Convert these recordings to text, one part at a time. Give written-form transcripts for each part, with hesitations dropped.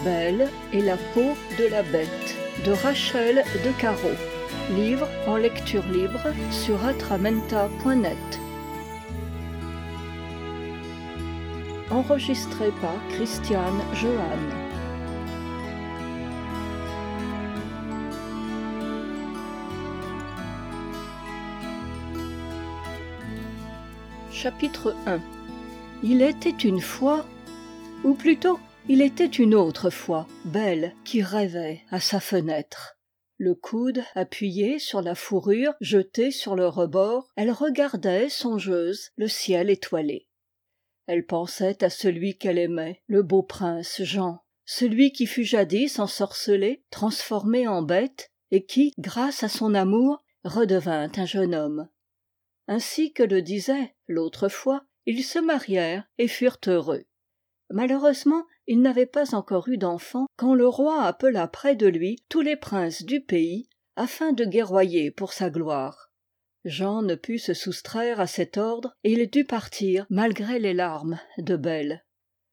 Belle et la peau de la bête de Rachel de Caro. Livre en lecture libre sur atramenta.net. Enregistré par Christiane Joanne. Chapitre 1. Il était une fois, ou plutôt, il était une autre fois, Belle qui rêvait à sa fenêtre. Le coude appuyé sur la fourrure jetée sur le rebord, elle regardait, songeuse, le ciel étoilé. Elle pensait à celui qu'elle aimait, le beau prince Jean, celui qui fut jadis ensorcelé, transformé en bête, et qui, grâce à son amour, redevint un jeune homme. Ainsi que le disait, l'autre fois, ils se marièrent et furent heureux. Malheureusement, il n'avait pas encore eu d'enfant quand le roi appela près de lui tous les princes du pays afin de guerroyer pour sa gloire. Jean ne put se soustraire à cet ordre et il dut partir malgré les larmes de Belle.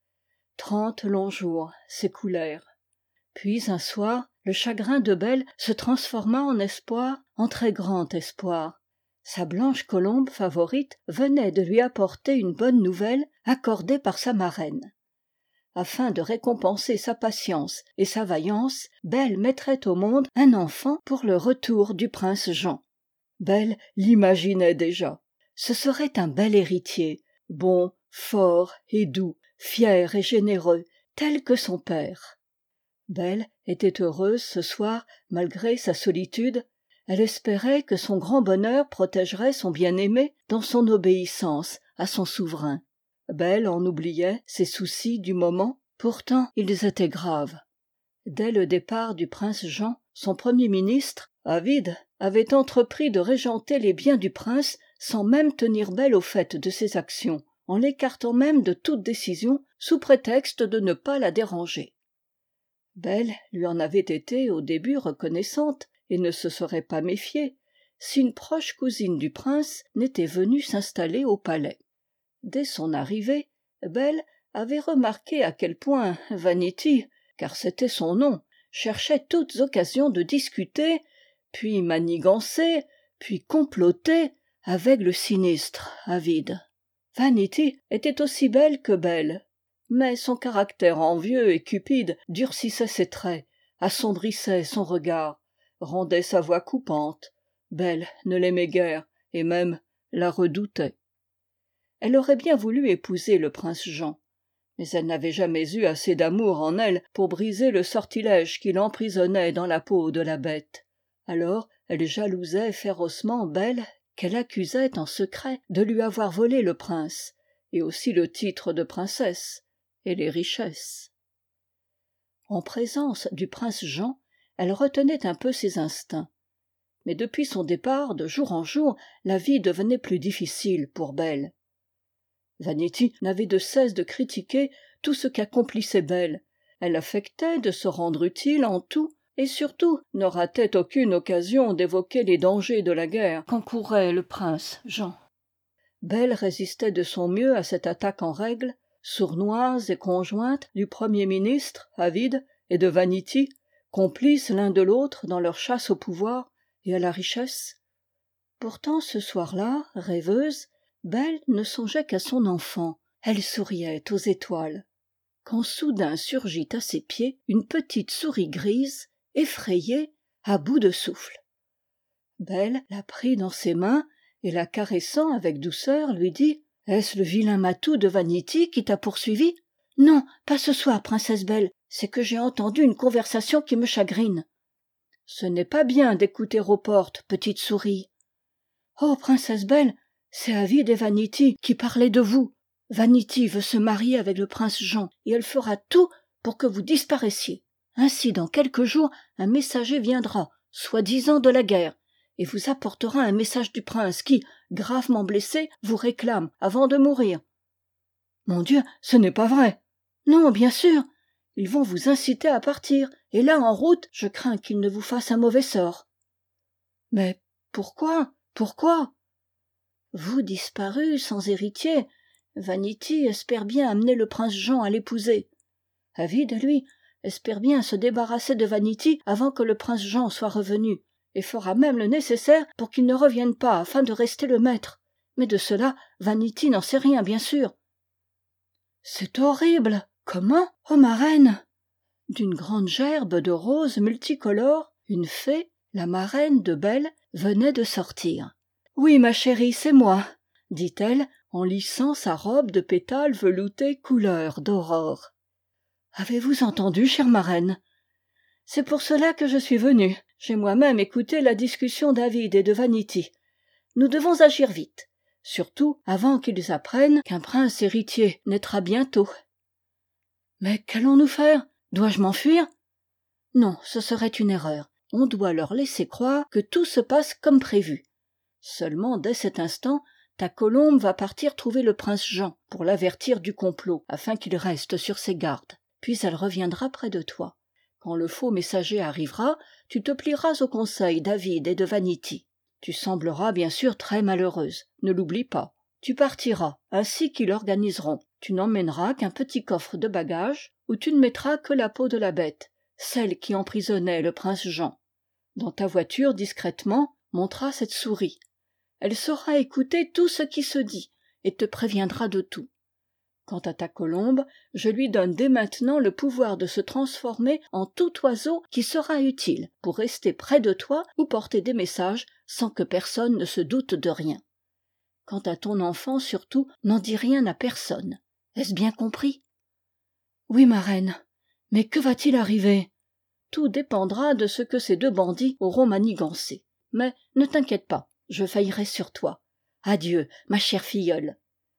30 longs jours s'écoulèrent. Puis un soir, le chagrin de Belle se transforma en espoir, en très grand espoir. Sa blanche colombe favorite venait de lui apporter une bonne nouvelle accordée par sa marraine. Afin de récompenser sa patience et sa vaillance, Belle mettrait au monde un enfant pour le retour du prince Jean. Belle l'imaginait déjà. Ce serait un bel héritier, bon, fort et doux, fier et généreux, tel que son père. Belle était heureuse ce soir, malgré sa solitude. Elle espérait que son grand bonheur protégerait son bien-aimé dans son obéissance à son souverain. Belle en oubliait ses soucis du moment, pourtant ils étaient graves. Dès le départ du prince Jean, son premier ministre, avide, avait entrepris de régenter les biens du prince sans même tenir Belle au fait de ses actions, en l'écartant même de toute décision sous prétexte de ne pas la déranger. Belle lui en avait été au début reconnaissante et ne se serait pas méfiée si une proche cousine du prince n'était venue s'installer au palais. Dès son arrivée, Belle avait remarqué à quel point Vanity, car c'était son nom, cherchait toutes occasions de discuter, puis manigancer, puis comploter avec le sinistre Avide. Vanity était aussi belle que Belle, mais son caractère envieux et cupide durcissait ses traits, assombrissait son regard, rendait sa voix coupante. Belle ne l'aimait guère, et même la redoutait. Elle aurait bien voulu épouser le prince Jean, mais elle n'avait jamais eu assez d'amour en elle pour briser le sortilège qui l'emprisonnait dans la peau de la bête. Alors elle jalousait férocement Belle, qu'elle accusait en secret de lui avoir volé le prince, et aussi le titre de princesse, et les richesses. En présence du prince Jean, elle retenait un peu ses instincts. Mais depuis son départ, de jour en jour, la vie devenait plus difficile pour Belle. Vanity n'avait de cesse de critiquer tout ce qu'accomplissait Belle. Elle affectait de se rendre utile en tout, et surtout ne ratait aucune occasion d'évoquer les dangers de la guerre qu'encourait le prince Jean. Belle résistait de son mieux à cette attaque en règle, sournoise et conjointe du premier ministre, Avide, et de Vanity, complices l'un de l'autre dans leur chasse au pouvoir et à la richesse. Pourtant ce soir-là, rêveuse, Belle ne songeait qu'à son enfant, elle souriait aux étoiles. Quand soudain surgit à ses pieds une petite souris grise, effrayée, à bout de souffle. Belle la prit dans ses mains et la caressant avec douceur lui dit « Est-ce le vilain matou de Vanity qui t'a poursuivi ?»« Non, pas ce soir, princesse Belle, c'est que j'ai entendu une conversation qui me chagrine. »« Ce n'est pas bien d'écouter aux portes, petite souris. »« Oh, princesse Belle, c'est Avide et Vanity qui parlaient de vous. Vanity veut se marier avec le prince Jean et elle fera tout pour que vous disparaissiez. Ainsi, dans quelques jours, un messager viendra, soi-disant de la guerre, et vous apportera un message du prince qui, gravement blessé, vous réclame avant de mourir. »« Mon Dieu, ce n'est pas vrai. »« Non, bien sûr. Ils vont vous inciter à partir, et là, en route, je crains qu'ils ne vous fassent un mauvais sort. »« Mais pourquoi ? Pourquoi ? » Vous disparus, sans héritier, Vanity espère bien amener le prince Jean à l'épouser. Avide, lui, espère bien se débarrasser de Vanity avant que le prince Jean soit revenu, et fera même le nécessaire pour qu'il ne revienne pas afin de rester le maître. Mais de cela, Vanity n'en sait rien, bien sûr. C'est horrible. Comment? Oh, ma reine! D'une grande gerbe de roses multicolores, une fée, la marraine de Belle, venait de sortir. « Oui, ma chérie, c'est moi, » dit-elle en lissant sa robe de pétales veloutés couleur d'aurore. « Avez-vous entendu, chère marraine? C'est pour cela que je suis venue. J'ai moi-même écouté la discussion d'Avid et de Vanity. Nous devons agir vite, surtout avant qu'ils apprennent qu'un prince héritier naîtra bientôt. » « Mais qu'allons-nous faire? Dois-je m'enfuir? » Non, ce serait une erreur. On doit leur laisser croire que tout se passe comme prévu. Seulement, dès cet instant, ta colombe va partir trouver le prince Jean pour l'avertir du complot, afin qu'il reste sur ses gardes. Puis elle reviendra près de toi. Quand le faux messager arrivera, tu te plieras au conseil d'Avid et de Vanity. Tu sembleras bien sûr très malheureuse, ne l'oublie pas. Tu partiras, ainsi qu'ils l'organiseront. Tu n'emmèneras qu'un petit coffre de bagages, où tu ne mettras que la peau de la bête, celle qui emprisonnait le prince Jean. Dans ta voiture, discrètement, montera cette souris. Elle saura écouter tout ce qui se dit, et te préviendra de tout. Quant à ta colombe, je lui donne dès maintenant le pouvoir de se transformer en tout oiseau qui sera utile pour rester près de toi ou porter des messages sans que personne ne se doute de rien. Quant à ton enfant, surtout, n'en dis rien à personne. Est-ce bien compris? Oui, ma reine. Mais que va-t-il arriver? Tout dépendra de ce que ces deux bandits auront manigancé. Mais ne t'inquiète pas, je veillerai sur toi. Adieu, ma chère filleule.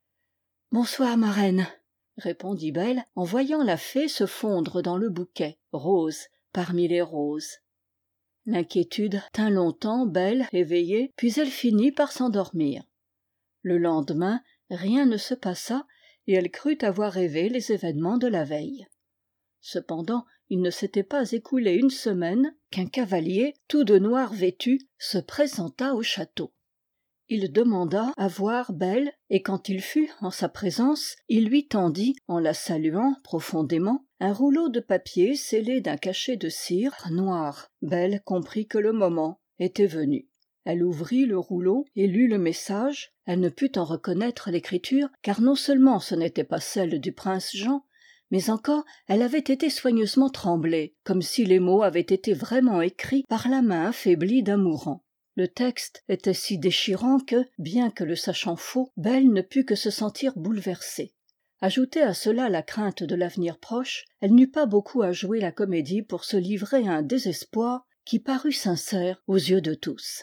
Bonsoir, ma reine, répondit Belle en voyant la fée se fondre dans le bouquet, rose parmi les roses. L'inquiétude tint longtemps Belle éveillée, puis elle finit par s'endormir. Le lendemain, rien ne se passa, et elle crut avoir rêvé les événements de la veille. Cependant, il ne s'était pas écoulé une semaine qu'un cavalier, tout de noir vêtu, se présenta au château. Il demanda à voir Belle, et quand il fut en sa présence, il lui tendit, en la saluant profondément, un rouleau de papier scellé d'un cachet de cire noir. Belle comprit que le moment était venu. Elle ouvrit le rouleau et lut le message. Elle ne put en reconnaître l'écriture, car non seulement ce n'était pas celle du prince Jean, mais encore elle avait été soigneusement tremblée, comme si les mots avaient été vraiment écrits par la main affaiblie d'un mourant. Le texte était si déchirant que, bien que le sachant faux, Belle ne put que se sentir bouleversée. Ajoutez à cela la crainte de l'avenir proche, elle n'eut pas beaucoup à jouer la comédie pour se livrer à un désespoir qui parut sincère aux yeux de tous.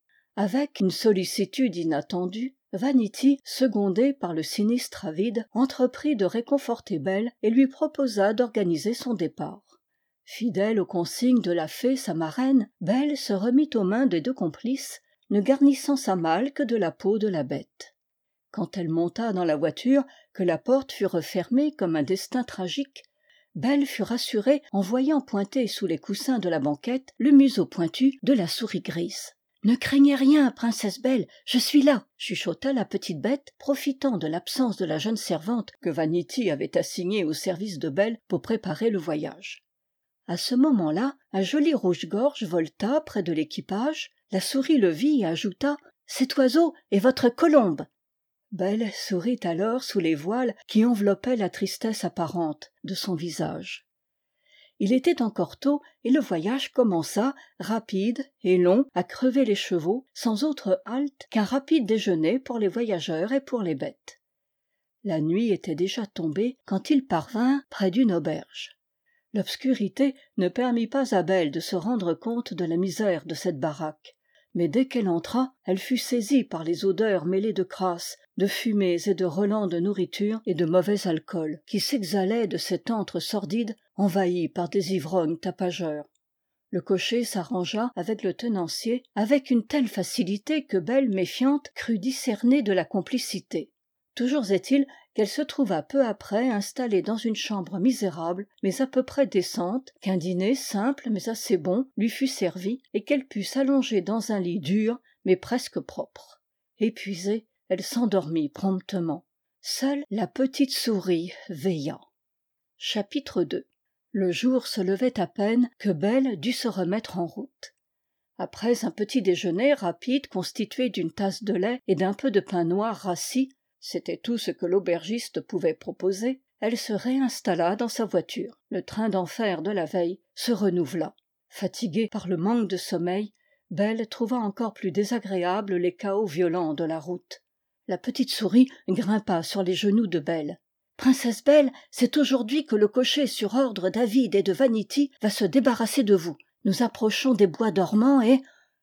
Avec une sollicitude inattendue, Vanity, secondée par le sinistre Avid, entreprit de réconforter Belle et lui proposa d'organiser son départ. Fidèle aux consignes de la fée, sa marraine, Belle se remit aux mains des deux complices, ne garnissant sa malle que de la peau de la bête. Quand elle monta dans la voiture, que la porte fut refermée comme un destin tragique, Belle fut rassurée en voyant pointer sous les coussins de la banquette le museau pointu de la souris grise. « Ne craignez rien, princesse Belle, je suis là !» chuchota la petite bête, profitant de l'absence de la jeune servante que Vanity avait assignée au service de Belle pour préparer le voyage. À ce moment-là, un joli rouge-gorge volta près de l'équipage. La souris le vit et ajouta « Cet oiseau est votre colombe !» Belle sourit alors sous les voiles qui enveloppaient la tristesse apparente de son visage. Il était encore tôt et le voyage commença, rapide et long, à crever les chevaux, sans autre halte qu'un rapide déjeuner pour les voyageurs et pour les bêtes. La nuit était déjà tombée quand ils parvinrent près d'une auberge. L'obscurité ne permit pas à Belle de se rendre compte de la misère de cette baraque, mais dès qu'elle entra, elle fut saisie par les odeurs mêlées de crasse, de fumées et de relents de nourriture et de mauvais alcool qui s'exhalaient de cet antre sordide envahi par des ivrognes tapageurs. Le cocher s'arrangea avec le tenancier avec une telle facilité que Belle, méfiante, crut discerner de la complicité. Toujours est-il qu'elle se trouva peu après installée dans une chambre misérable mais à peu près décente, qu'un dîner simple mais assez bon lui fut servi et qu'elle put s'allonger dans un lit dur mais presque propre. Épuisée, elle s'endormit promptement. Seule la petite souris veilla. Chapitre 2. Le jour se levait à peine que Belle dut se remettre en route. Après un petit déjeuner rapide constitué d'une tasse de lait et d'un peu de pain noir rassis, c'était tout ce que l'aubergiste pouvait proposer, elle se réinstalla dans sa voiture. Le train d'enfer de la veille se renouvela. Fatiguée par le manque de sommeil, Belle trouva encore plus désagréables les cahots violents de la route. La petite souris grimpa sur les genoux de Belle. « Princesse Belle, c'est aujourd'hui que le cocher sur ordre d'Avid et de Vanity va se débarrasser de vous. Nous approchons des bois dormants et... »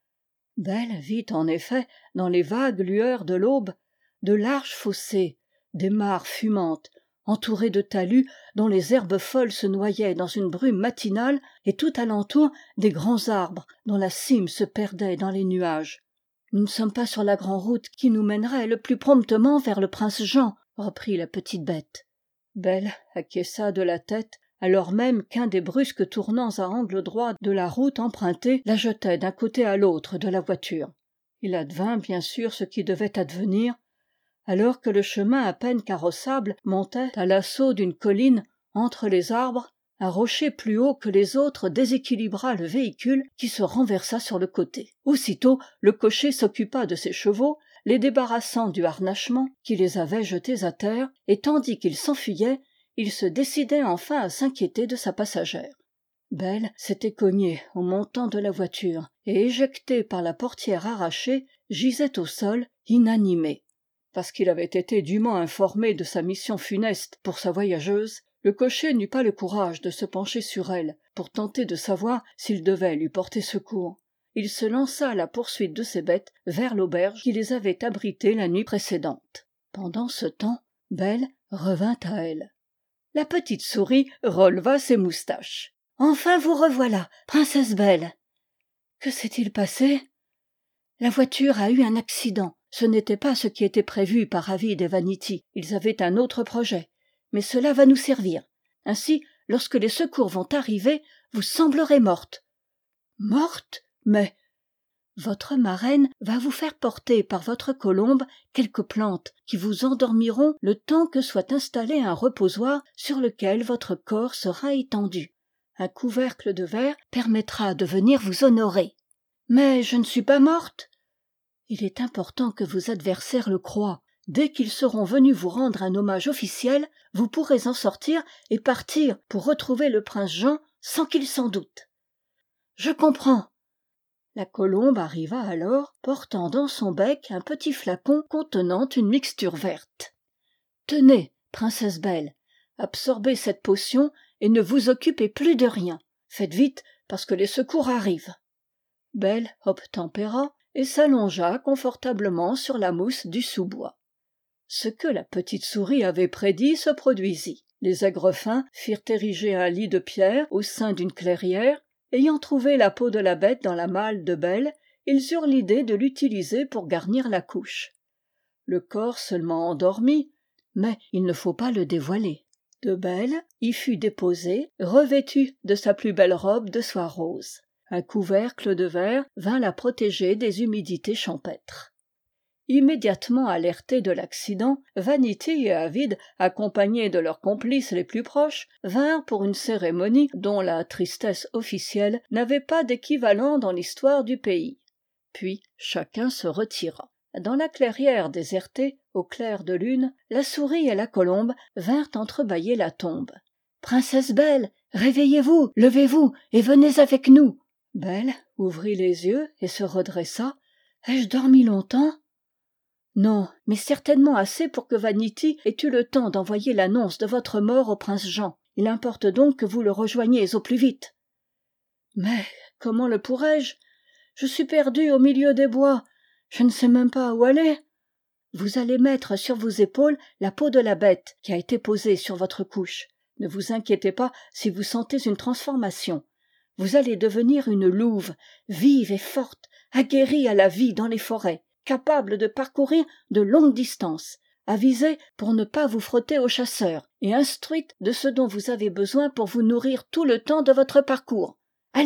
Belle vit en effet, dans les vagues lueurs de l'aube, de larges fossés, des mares fumantes, entourées de talus dont les herbes folles se noyaient dans une brume matinale, et tout alentour des grands arbres dont la cime se perdait dans les nuages. « Nous ne sommes pas sur la grande-route qui nous mènerait le plus promptement vers le prince Jean, reprit la petite bête. Belle acquiesça de la tête, alors même qu'un des brusques tournants à angle droit de la route empruntée la jetait d'un côté à l'autre de la voiture. Il advint bien sûr ce qui devait advenir. Alors que le chemin à peine carrossable montait à l'assaut d'une colline entre les arbres, un rocher plus haut que les autres déséquilibra le véhicule qui se renversa sur le côté. Aussitôt, le cocher s'occupa de ses chevaux, les débarrassant du harnachement qui les avait jetés à terre, et tandis qu'il s'enfuyait, il se décidait enfin à s'inquiéter de sa passagère. Belle s'était cognée au montant de la voiture et, éjectée par la portière arrachée, gisait au sol, inanimée. Parce qu'il avait été dûment informé de sa mission funeste pour sa voyageuse, le cocher n'eut pas le courage de se pencher sur elle pour tenter de savoir s'il devait lui porter secours. Il se lança à la poursuite de ses bêtes vers l'auberge qui les avait abritées la nuit précédente. Pendant ce temps, Belle revint à elle. La petite souris releva ses moustaches. « Enfin vous revoilà, princesse Belle !»« Que s'est-il passé ?»« La voiture a eu un accident. Ce n'était pas ce qui était prévu par Avid et Vanity. Ils avaient un autre projet. Mais cela va nous servir. Ainsi, lorsque les secours vont arriver, vous semblerez morte. »« Morte ? Mais... » Votre marraine va vous faire porter par votre colombe quelques plantes qui vous endormiront le temps que soit installé un reposoir sur lequel votre corps sera étendu. Un couvercle de verre permettra de venir vous honorer. Mais je ne suis pas morte. Il est important que vos adversaires le croient. Dès qu'ils seront venus vous rendre un hommage officiel, vous pourrez en sortir et partir pour retrouver le prince Jean sans qu'il s'en doute. Je comprends. La colombe arriva alors, portant dans son bec un petit flacon contenant une mixture verte. « Tenez, princesse Belle, absorbez cette potion et ne vous occupez plus de rien. Faites vite, parce que les secours arrivent. » Belle obtempéra et s'allongea confortablement sur la mousse du sous-bois. Ce que la petite souris avait prédit se produisit. Les aigrefins firent ériger un lit de pierre au sein d'une clairière. Ayant trouvé la peau de la bête dans la malle de Belle, ils eurent l'idée de l'utiliser pour garnir la couche. Le corps seulement endormi, mais il ne faut pas le dévoiler. De Belle y fut déposée, revêtue de sa plus belle robe de soie rose. Un couvercle de verre vint la protéger des humidités champêtres. Immédiatement alertés de l'accident, Vanity et Avid, accompagnés de leurs complices les plus proches, vinrent pour une cérémonie dont la tristesse officielle n'avait pas d'équivalent dans l'histoire du pays. Puis chacun se retira. Dans la clairière désertée, au clair de lune, la souris et la colombe vinrent entrebâiller la tombe. « Princesse Belle, réveillez-vous, levez-vous et venez avec nous !» Belle ouvrit les yeux et se redressa. « Ai-je dormi longtemps ?» Non, mais certainement assez pour que Vanity ait eu le temps d'envoyer l'annonce de votre mort au prince Jean. Il importe donc que vous le rejoigniez au plus vite. Mais comment le pourrais-je ? Je suis perdue au milieu des bois. Je ne sais même pas où aller. Vous allez mettre sur vos épaules la peau de la bête qui a été posée sur votre couche. Ne vous inquiétez pas si vous sentez une transformation. Vous allez devenir une louve, vive et forte, aguerrie à la vie dans les forêts, capable de parcourir de longues distances, avisée pour ne pas vous frotter aux chasseurs et instruite de ce dont vous avez besoin pour vous nourrir tout le temps de votre parcours. Allez-y !»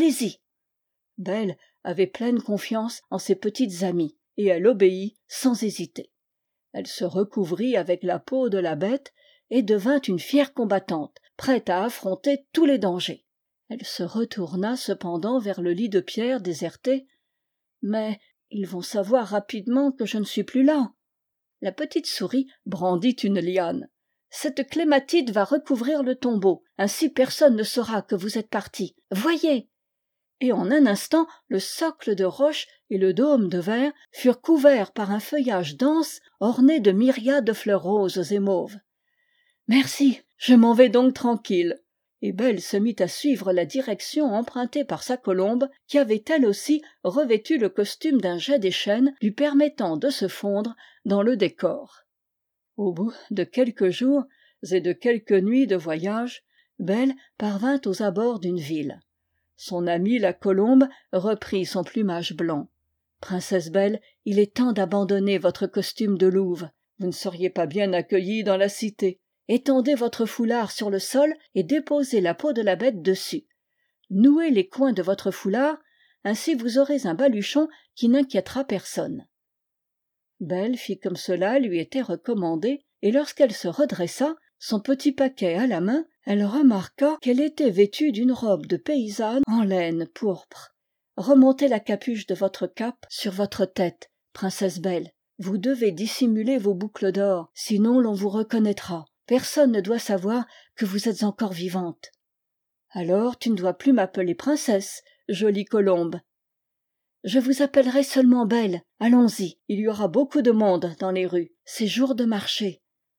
Belle avait pleine confiance en ses petites amies et elle obéit sans hésiter. Elle se recouvrit avec la peau de la bête et devint une fière combattante, prête à affronter tous les dangers. Elle se retourna cependant vers le lit de pierre déserté. Mais ils vont savoir rapidement que je ne suis plus là. La petite souris brandit une liane. Cette clématite va recouvrir le tombeau, ainsi personne ne saura que vous êtes parti. Voyez! Et en un instant, le socle de roche et le dôme de verre furent couverts par un feuillage dense orné de myriades de fleurs roses et mauves. Merci, je m'en vais donc tranquille. Et Belle se mit à suivre la direction empruntée par sa colombe, qui avait elle aussi revêtu le costume d'un jet des chênes, lui permettant de se fondre dans le décor. Au bout de quelques jours et de quelques nuits de voyage, Belle parvint aux abords d'une ville. Son amie la colombe reprit son plumage blanc. « Princesse Belle, il est temps d'abandonner votre costume de louve. Vous ne seriez pas bien accueillie dans la cité. Étendez votre foulard sur le sol et déposez la peau de la bête dessus. Nouez les coins de votre foulard, ainsi vous aurez un baluchon qui n'inquiétera personne. » Belle fit comme cela lui était recommandé, et lorsqu'elle se redressa, son petit paquet à la main, elle remarqua qu'elle était vêtue d'une robe de paysanne en laine pourpre. « Remontez la capuche de votre cape sur votre tête, princesse Belle. Vous devez dissimuler vos boucles d'or, sinon l'on vous reconnaîtra. Personne ne doit savoir que vous êtes encore vivante. »« Alors tu ne dois plus m'appeler princesse, jolie colombe. »« Je vous appellerai seulement Belle. Allons-y, il y aura beaucoup de monde dans les rues. C'est jour de marché. »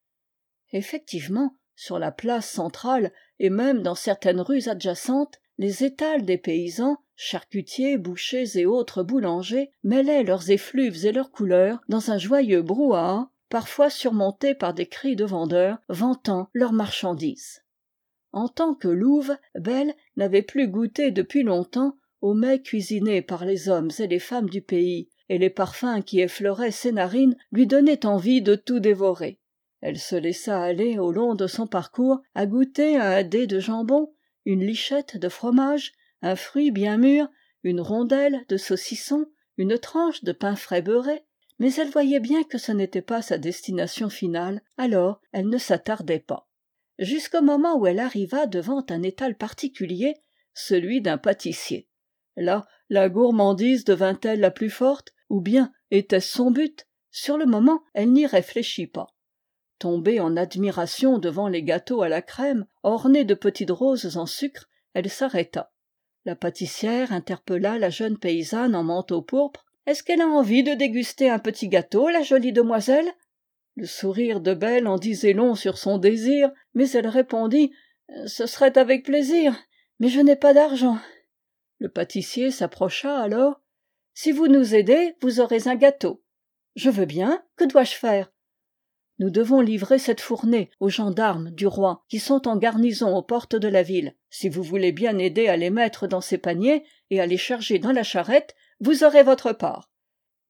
Effectivement, sur la place centrale et même dans certaines rues adjacentes, les étals des paysans, charcutiers, bouchers et autres boulangers mêlaient leurs effluves et leurs couleurs dans un joyeux brouhaha, parfois surmonté par des cris de vendeurs vantant leurs marchandises. En tant que louve, Belle n'avait plus goûté depuis longtemps aux mets cuisinés par les hommes et les femmes du pays, et les parfums qui effleuraient ses narines lui donnaient envie de tout dévorer. Elle se laissa aller au long de son parcours à goûter un dé de jambon, une lichette de fromage, un fruit bien mûr, une rondelle de saucisson, une tranche de pain frais beurré, mais elle voyait bien que ce n'était pas sa destination finale, alors elle ne s'attardait pas. Jusqu'au moment où elle arriva devant un étal particulier, celui d'un pâtissier. Là, la gourmandise devint-elle la plus forte, ou bien était-ce son but? Sur le moment, elle n'y réfléchit pas. Tombée en admiration devant les gâteaux à la crème, ornés de petites roses en sucre, elle s'arrêta. La pâtissière interpella la jeune paysanne en manteau pourpre. « Est-ce qu'elle a envie de déguster un petit gâteau, la jolie demoiselle ?» Le sourire de Belle en disait long sur son désir, mais elle répondit « Ce serait avec plaisir, mais je n'ai pas d'argent. » Le pâtissier s'approcha alors. « Si vous nous aidez, vous aurez un gâteau. »« Je veux bien. Que dois-je faire ?»« Nous devons livrer cette fournée aux gendarmes du roi qui sont en garnison aux portes de la ville. Si vous voulez bien aider à les mettre dans ces paniers et à les charger dans la charrette, vous aurez votre part. »« D'accord. »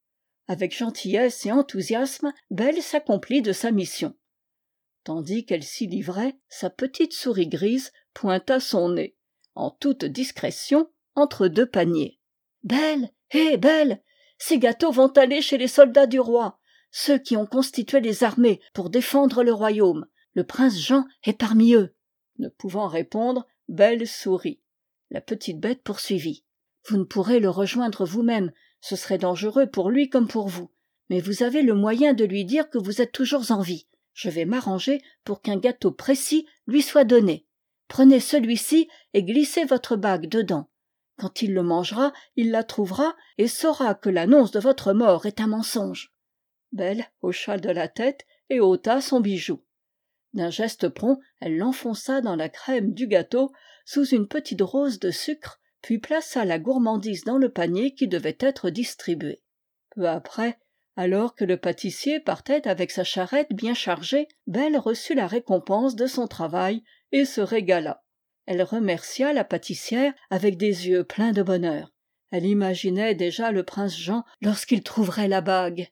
Avec gentillesse et enthousiasme, Belle s'accomplit de sa mission. Tandis qu'elle s'y livrait, sa petite souris grise pointa son nez, en toute discrétion, entre deux paniers. « Belle, hé, Belle, ces gâteaux vont aller chez les soldats du roi, ceux qui ont constitué les armées pour défendre le royaume. Le prince Jean est parmi eux. » Ne pouvant répondre, Belle sourit. La petite bête poursuivit. « Vous ne pourrez le rejoindre vous-même, ce serait dangereux pour lui comme pour vous. Mais vous avez le moyen de lui dire que vous êtes toujours en vie. Je vais m'arranger pour qu'un gâteau précis lui soit donné. Prenez celui-ci et glissez votre bague dedans. Quand il le mangera, il la trouvera et saura que l'annonce de votre mort est un mensonge. » Belle hocha de la tête et ôta son bijou. D'un geste prompt, elle l'enfonça dans la crème du gâteau sous une petite rose de sucre, puis plaça la gourmandise dans le panier qui devait être distribué. Peu après, alors que le pâtissier partait avec sa charrette bien chargée, Belle reçut la récompense de son travail et se régala. Elle remercia la pâtissière avec des yeux pleins de bonheur. Elle imaginait déjà le prince Jean lorsqu'il trouverait la bague.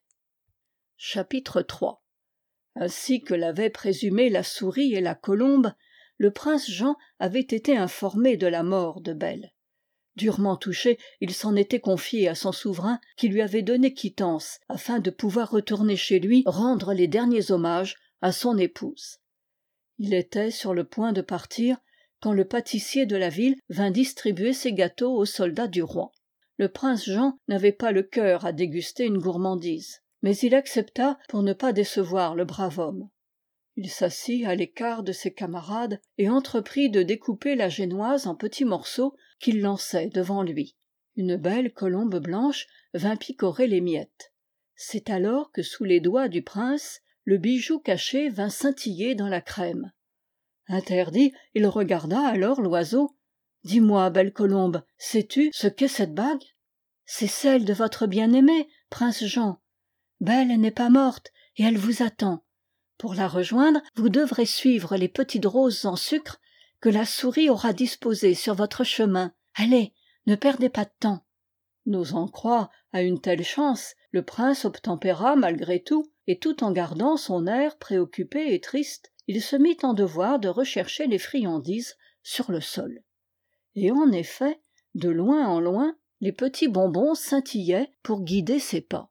Chapitre 3. Ainsi que l'avaient présumé la souris et la colombe, le prince Jean avait été informé de la mort de Belle. Durement touché, il s'en était confié à son souverain qui lui avait donné quittance afin de pouvoir retourner chez lui rendre les derniers hommages à son épouse. Il était sur le point de partir quand le pâtissier de la ville vint distribuer ses gâteaux aux soldats du roi. Le prince Jean n'avait pas le cœur à déguster une gourmandise, mais il accepta pour ne pas décevoir le brave homme. Il s'assit à l'écart de ses camarades et entreprit de découper la génoise en petits morceaux qu'il lançait devant lui. Une belle colombe blanche vint picorer les miettes. C'est alors que sous les doigts du prince, le bijou caché vint scintiller dans la crème. Interdit, il regarda alors l'oiseau. « Dis-moi, belle colombe, sais-tu ce qu'est cette bague ?»« C'est celle de votre bien-aimé, prince Jean. Belle n'est pas morte, et elle vous attend. Pour la rejoindre, vous devrez suivre les petites roses en sucre que la souris aura disposées sur votre chemin. Allez, ne perdez pas de temps. » N'osant croire à une telle chance, le prince obtempéra malgré tout, et tout en gardant son air préoccupé et triste, il se mit en devoir de rechercher les friandises sur le sol. Et en effet, de loin en loin, les petits bonbons scintillaient pour guider ses pas.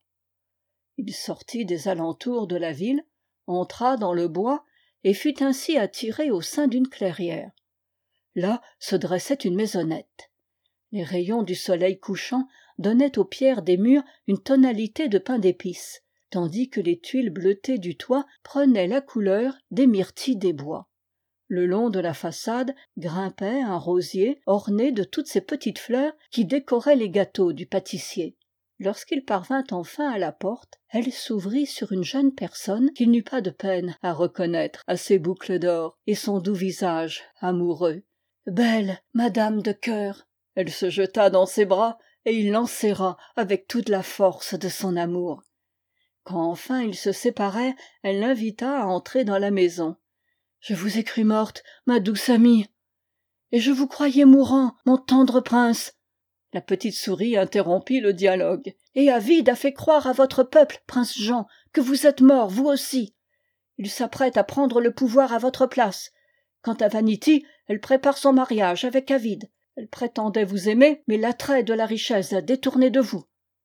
Il sortit des alentours de la ville, entra dans le bois et fut ainsi attiré au sein d'une clairière. Là se dressait une maisonnette. Les rayons du soleil couchant donnaient aux pierres des murs une tonalité de pain d'épices, tandis que les tuiles bleutées du toit prenaient la couleur des myrtilles des bois. Le long de la façade grimpait un rosier orné de toutes ces petites fleurs qui décoraient les gâteaux du pâtissier. Lorsqu'il parvint enfin à la porte, elle s'ouvrit sur une jeune personne qu'il n'eut pas de peine à reconnaître à ses boucles d'or et son doux visage amoureux. « Belle madame de cœur !» Elle se jeta dans ses bras et il l'enserra avec toute la force de son amour. Quand enfin ils se séparèrent, elle l'invita à entrer dans la maison. « Je vous ai cru morte, ma douce amie. Et je vous croyais mourant, mon tendre prince. » La petite souris interrompit le dialogue. « Et Avide a fait croire à votre peuple, prince Jean, que vous êtes mort, vous aussi. Il s'apprête à prendre le pouvoir à votre place. Quant à Vanity, elle prépare son mariage avec Avide. Elle prétendait vous aimer, mais l'attrait de la richesse a détourné de vous. »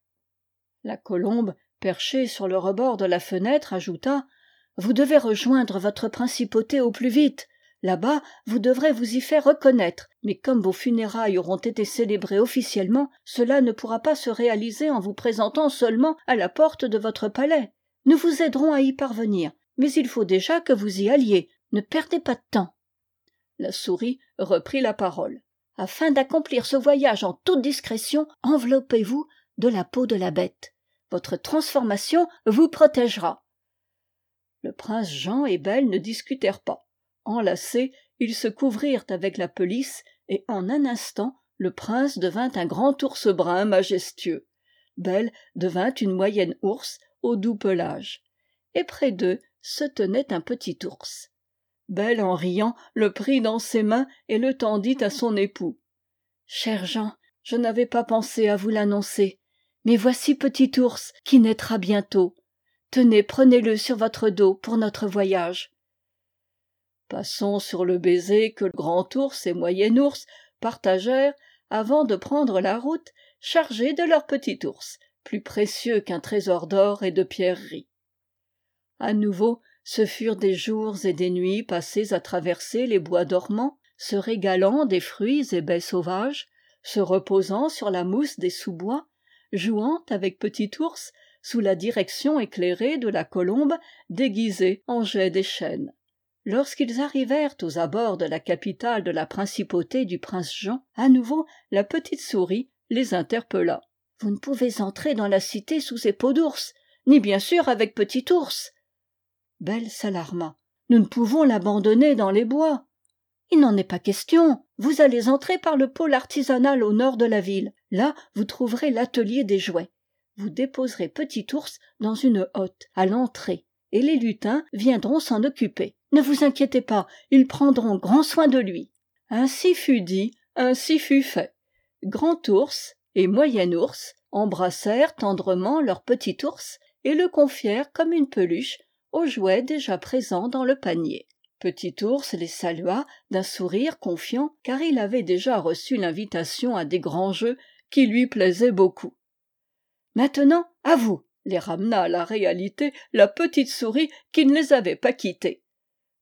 La colombe, perchée sur le rebord de la fenêtre, ajouta « Vous devez rejoindre votre principauté au plus vite. Là-bas, vous devrez vous y faire reconnaître, mais comme vos funérailles auront été célébrées officiellement, cela ne pourra pas se réaliser en vous présentant seulement à la porte de votre palais. Nous vous aiderons à y parvenir, mais il faut déjà que vous y alliez. Ne perdez pas de temps. » La souris reprit la parole. « Afin d'accomplir ce voyage en toute discrétion, enveloppez-vous de la peau de la bête. Votre transformation vous protégera. » Le prince Jean et Belle ne discutèrent pas. Enlacés, ils se couvrirent avec la pelisse et en un instant, le prince devint un grand ours brun majestueux. Belle devint une moyenne ours au doux pelage. Et près d'eux se tenait un petit ours. Belle, en riant, le prit dans ses mains et le tendit à son époux. « Cher Jean, je n'avais pas pensé à vous l'annoncer, mais voici petit ours qui naîtra bientôt. Tenez, prenez-le sur votre dos pour notre voyage. » Passons sur le baiser que le grand ours et moyen ours partagèrent avant de prendre la route chargés de leur petit ours, plus précieux qu'un trésor d'or et de pierreries. À nouveau, ce furent des jours et des nuits passés à traverser les bois dormants, se régalant des fruits et baies sauvages, se reposant sur la mousse des sous-bois, jouant avec petit ours sous la direction éclairée de la colombe déguisée en geais des chênes. Lorsqu'ils arrivèrent aux abords de la capitale de la principauté du prince Jean, à nouveau la petite souris les interpella. « Vous ne pouvez entrer dans la cité sous ces peaux d'ours, ni bien sûr avec petit ours. » Belle s'alarma. « Nous ne pouvons l'abandonner dans les bois. »« Il n'en est pas question. Vous allez entrer par le pôle artisanal au nord de la ville. Là, vous trouverez l'atelier des jouets. Vous déposerez petit ours dans une hotte, à l'entrée, et les lutins viendront s'en occuper. Ne vous inquiétez pas, ils prendront grand soin de lui. » Ainsi fut dit, ainsi fut fait. Grand ours et moyen ours embrassèrent tendrement leur petit ours et le confièrent comme une peluche aux jouets déjà présents dans le panier. Petit ours les salua d'un sourire confiant, car il avait déjà reçu l'invitation à des grands jeux qui lui plaisaient beaucoup. « Maintenant, à vous !» les ramena à la réalité la petite souris qui ne les avait pas quittés.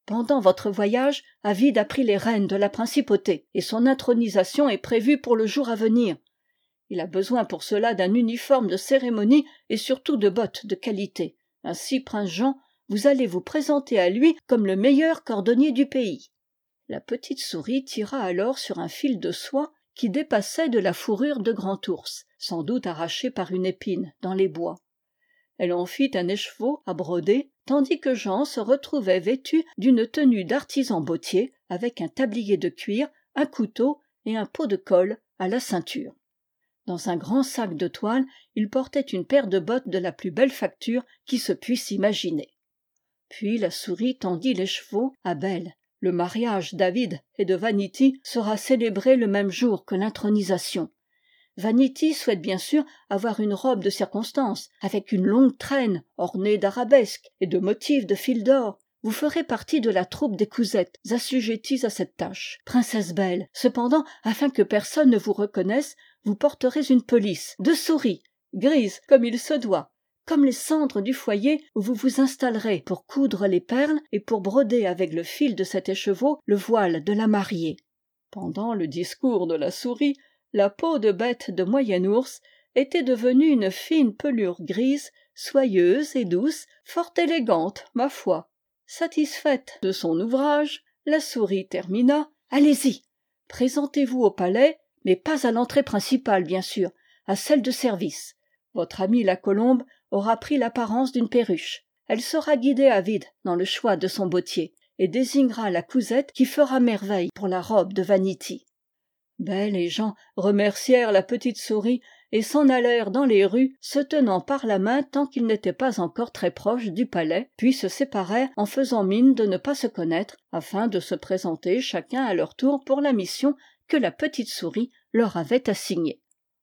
Pendant votre voyage, Avide a pris les rênes de la principauté, et son intronisation est prévue pour le jour à venir. Il a besoin pour cela d'un uniforme de cérémonie et surtout de bottes de qualité. Ainsi, prince Jean, vous allez vous présenter à lui comme le meilleur cordonnier du pays. » La petite souris tira alors sur un fil de soie qui dépassait de la fourrure de grand ours, sans doute arrachée par une épine dans les bois. Elle en fit un écheveau à broder, tandis que Jean se retrouvait vêtu d'une tenue d'artisan bottier, avec un tablier de cuir, un couteau et un pot de colle à la ceinture. Dans un grand sac de toile, il portait une paire de bottes de la plus belle facture qui se puisse imaginer. Puis la souris tendit l'écheveau à Belle. Le mariage d'Avide et de Vanity sera célébré le même jour que l'intronisation. Vanity souhaite bien sûr avoir une robe de circonstance, avec une longue traîne ornée d'arabesques et de motifs de fil d'or. Vous ferez partie de la troupe des cousettes assujetties à cette tâche. Princesse Belle, cependant, afin que personne ne vous reconnaisse, vous porterez une pelisse de souris, grise comme il se doit, comme les cendres du foyer où vous vous installerez pour coudre les perles et pour broder avec le fil de cet écheveau le voile de la mariée. Pendant le discours de la souris, la peau de bête de moyen ours était devenue une fine pelure grise, soyeuse et douce, fort élégante, ma foi. Satisfaite de son ouvrage, la souris termina. « Allez-y, présentez-vous au palais, mais pas à l'entrée principale, bien sûr, à celle de service. Votre amie la colombe aura pris l'apparence d'une perruche. Elle saura guider Avide dans le choix de son bottier, et désignera la cousette qui fera merveille pour la robe de Vanity. » Belle et Jean remercièrent la petite souris et s'en allèrent dans les rues, se tenant par la main tant qu'ils n'étaient pas encore très proches du palais, puis se séparèrent en faisant mine de ne pas se connaître, afin de se présenter chacun à leur tour pour la mission que la petite souris leur avait assignée.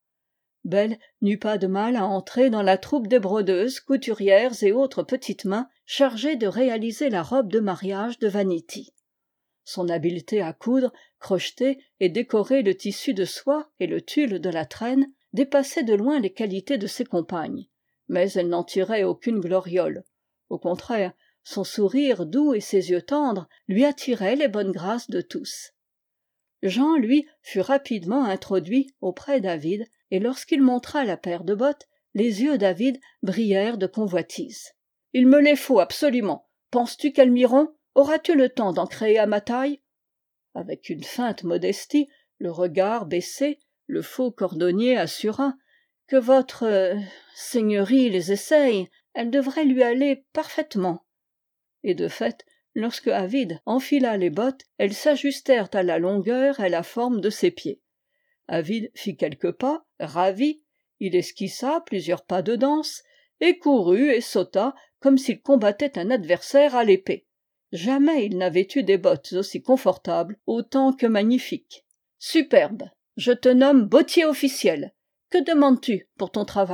Belle n'eut pas de mal à entrer dans la troupe des brodeuses, couturières et autres petites mains chargées de réaliser la robe de mariage de Vanity. Son habileté à coudre, crocheter et décorer le tissu de soie et le tulle de la traîne dépassait de loin les qualités de ses compagnes, mais elle n'en tirait aucune gloriole. Au contraire, son sourire doux et ses yeux tendres lui attiraient les bonnes grâces de tous. Jean, lui, fut rapidement introduit auprès d'Avide, et lorsqu'il montra la paire de bottes, les yeux d'Avide brillèrent de convoitise. « Il me les faut absolument. Penses-tu qu'elles m'iront ? Auras-tu le temps d'en créer à ma taille ?» Avec une feinte modestie, le regard baissé, le faux cordonnier assura que votre seigneurie les essaye, elles devraient lui aller parfaitement. Et de fait, lorsque Avide enfila les bottes, elles s'ajustèrent à la longueur et la forme de ses pieds. Avide fit quelques pas, ravi, il esquissa plusieurs pas de danse, et courut et sauta comme s'il combattait un adversaire à l'épée. Jamais il n'avait eu des bottes aussi confortables, autant que magnifiques. « Superbe. Je te nomme bottier officiel. Que demandes-tu pour ton travail ?»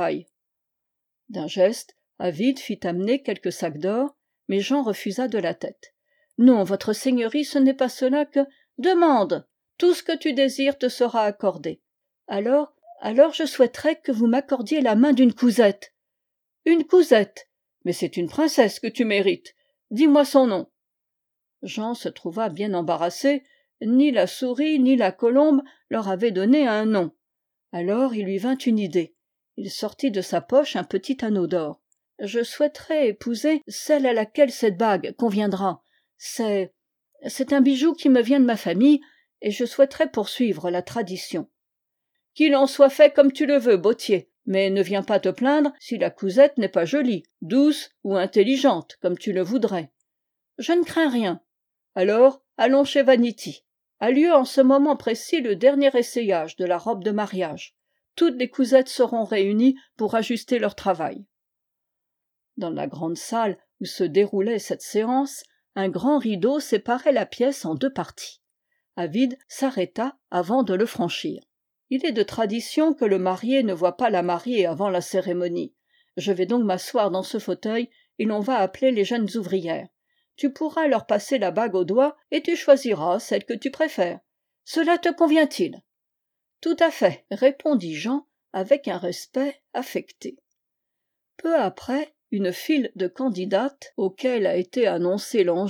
D'un geste, Avide fit amener quelques sacs d'or, mais Jean refusa de la tête. « Non, votre seigneurie, ce n'est pas cela que... Demande. Tout ce que tu désires te sera accordé. Alors je souhaiterais que vous m'accordiez la main d'une cousette. »« Une cousette. Mais c'est une princesse que tu mérites. Dis-moi son nom. » Jean se trouva bien embarrassé. Ni la souris ni la colombe leur avaient donné un nom. Alors il lui vint une idée. Il sortit de sa poche un petit anneau d'or. « Je souhaiterais épouser celle à laquelle cette bague conviendra. C'est un bijou qui me vient de ma famille, et je souhaiterais poursuivre la tradition. »« Qu'il en soit fait comme tu le veux, bottier, mais ne viens pas te plaindre si la cousette n'est pas jolie, douce ou intelligente, comme tu le voudrais. »« Je ne crains rien. Alors, allons chez Vanity. A lieu en ce moment précis le dernier essayage de la robe de mariage. Toutes les cousettes seront réunies pour ajuster leur travail. » Dans la grande salle où se déroulait cette séance, un grand rideau séparait la pièce en deux parties. Avide s'arrêta avant de le franchir. « Il est de tradition que le marié ne voie pas la mariée avant la cérémonie. Je vais donc m'asseoir dans ce fauteuil et l'on va appeler les jeunes ouvrières. Tu pourras leur passer la bague au doigt et tu choisiras celle que tu préfères. Cela te convient-il ?» « Tout à fait, » répondit Jean avec un respect affecté. Peu après, une file de candidates, auxquelles a été annoncé l'enjeu,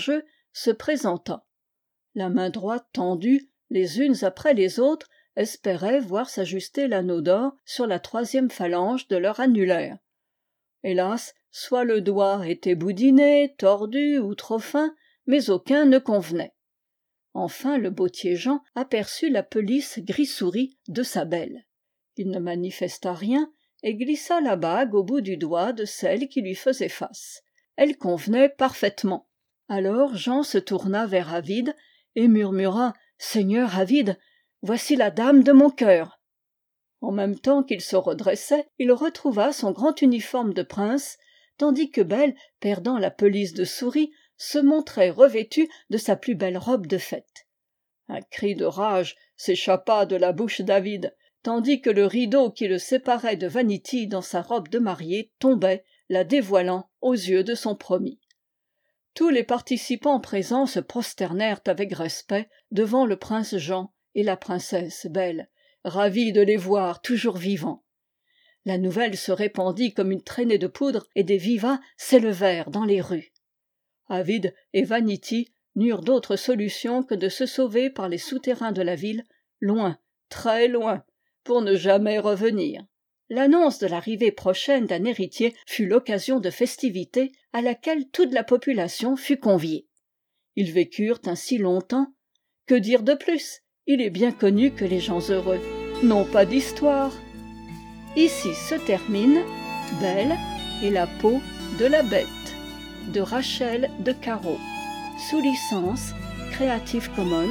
se présenta. La main droite tendue, les unes après les autres, espérait voir s'ajuster l'anneau d'or sur la 3e phalange de leur annulaire. Hélas, soit le doigt était boudiné, tordu ou trop fin, mais aucun ne convenait. Enfin le bottier Jean aperçut la pelisse gris-souris de sa belle. Il ne manifesta rien et glissa la bague au bout du doigt de celle qui lui faisait face. Elle convenait parfaitement. Alors Jean se tourna vers Avide et murmura « Seigneur Avide, voici la dame de mon cœur !» En même temps qu'il se redressait, il retrouva son grand uniforme de prince, tandis que Belle, perdant la pelisse de souris, se montrait revêtue de sa plus belle robe de fête. Un cri de rage s'échappa de la bouche d'Avide, tandis que le rideau qui le séparait de Vanity dans sa robe de mariée tombait, la dévoilant aux yeux de son promis. Tous les participants présents se prosternèrent avec respect devant le prince Jean et la princesse Belle, ravis de les voir toujours vivants. La nouvelle se répandit comme une traînée de poudre et des vivats s'élevèrent dans les rues. Avide et Vanity n'eurent d'autre solution que de se sauver par les souterrains de la ville, loin, très loin, pour ne jamais revenir. L'annonce de l'arrivée prochaine d'un héritier fut l'occasion de festivités à laquelle toute la population fut conviée. Ils vécurent ainsi longtemps. Que dire de plus ? Il est bien connu que les gens heureux n'ont pas d'histoire. Ici se termine Belle et la peau de la bête de Rachel de Caro, sous licence Creative Commons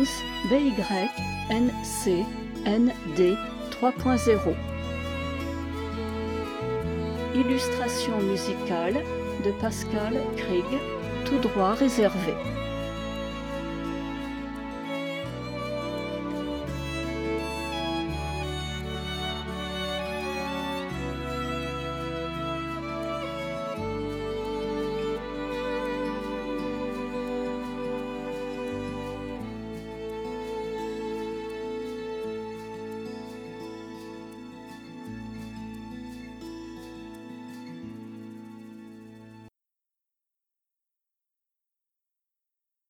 BY-NC ND 3.0. Illustration musicale de Pascal Krieg, tout droit réservé.